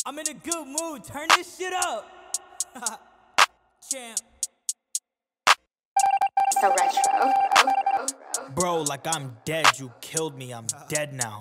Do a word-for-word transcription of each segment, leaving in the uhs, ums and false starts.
I'm in a good mood, turn this shit up. Champ. So retro. Bro, like I'm dead, you killed me, I'm dead now.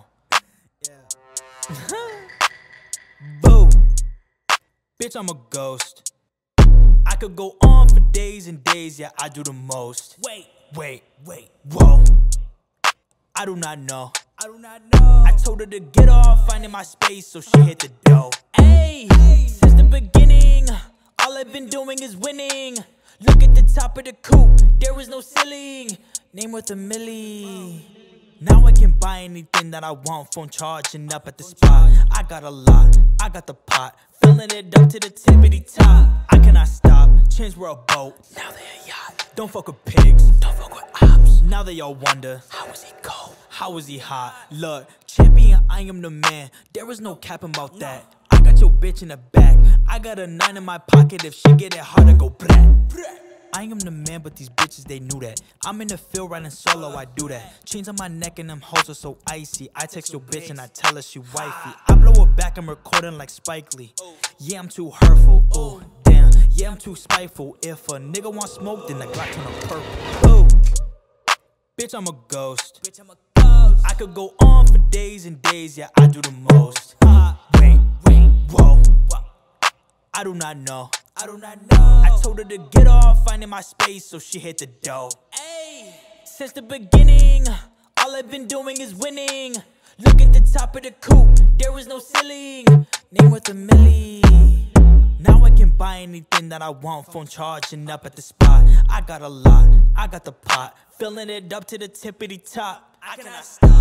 Boo. Bitch, I'm a ghost. I could go on for days and days, yeah, I do the most. Wait, wait, wait, whoa. I do not know. I do not know. I told her to get off, finding my space, so she hit the dough. Ayy, since the beginning, all I've been doing is winning. Look at the top of the coupe, there is no ceiling. Name worth a milli. Now I can buy anything that I want, phone charging up at the spot. I got a lot, I got the pot, filling it up to the tippity top. I cannot stop, chains were a boat, now they a yacht. Don't fuck with pigs, don't fuck with ops. Now they all wonder, how is he cold? How is he hot? Look, champion, I am the man. There is no cap about that. I got your bitch in the back. I got a nine in my pocket. If she get it hard, I go brat. I am the man, but these bitches, they knew that. I'm in the field riding solo, I do that. Chains on my neck and them hoes are so icy. I text your bitch and I tell her she wifey. I blow her back, I'm recording like Spike Lee. Yeah, I'm too hurtful, ooh, damn. Yeah, I'm too spiteful. If a nigga want smoke, then the Glock turn her purple. Ooh. Bitch, I'm a ghost. Bitch, I'm a ghost. I could go on for days and days, yeah, I do the most. Uh, wait, wait, whoa. I do not know. I do not know. I told her to get off, finding my space, so she hit the dough. Ayy. Since the beginning, all I've been doing is winning. Look at the top of the coupe, there is no ceiling. Name worth a milli. Now I can buy anything that I want, phone charging up at the spot. I got a lot, I got the pot, filling it up to the tippity top. I cannot stop.